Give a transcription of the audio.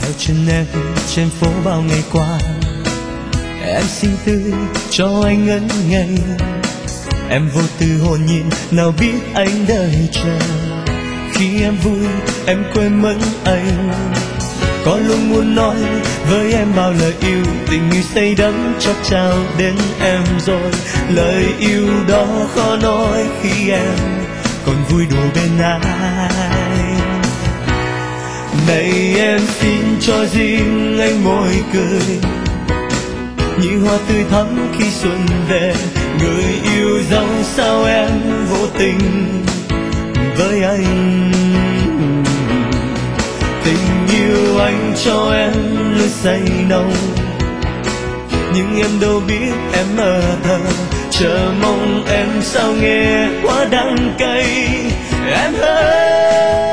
theo chân em trên phố bao ngày qua. Em xinh tươi cho anh ngẩn ngây, em vô tư hồn nhiên nào biết anh đợi chờ. Khi em vui em quên mất anh, có lúc muốn nói với em bao lời yêu, tình yêu say đắm chót trao đến em rồi. Lời yêu đó khó nói khi em còn vui đùa bên ai. Này em xin cho riêng anh môi cười, như hoa tươi thắm khi xuân về. Người yêu dẫu sao em vô tình với anh, tình yêu anh cho em luôn say nồng. Nhưng em đâu biết em mơ thơ, chờ mong em sao nghe quá đắng cay. Em hỡi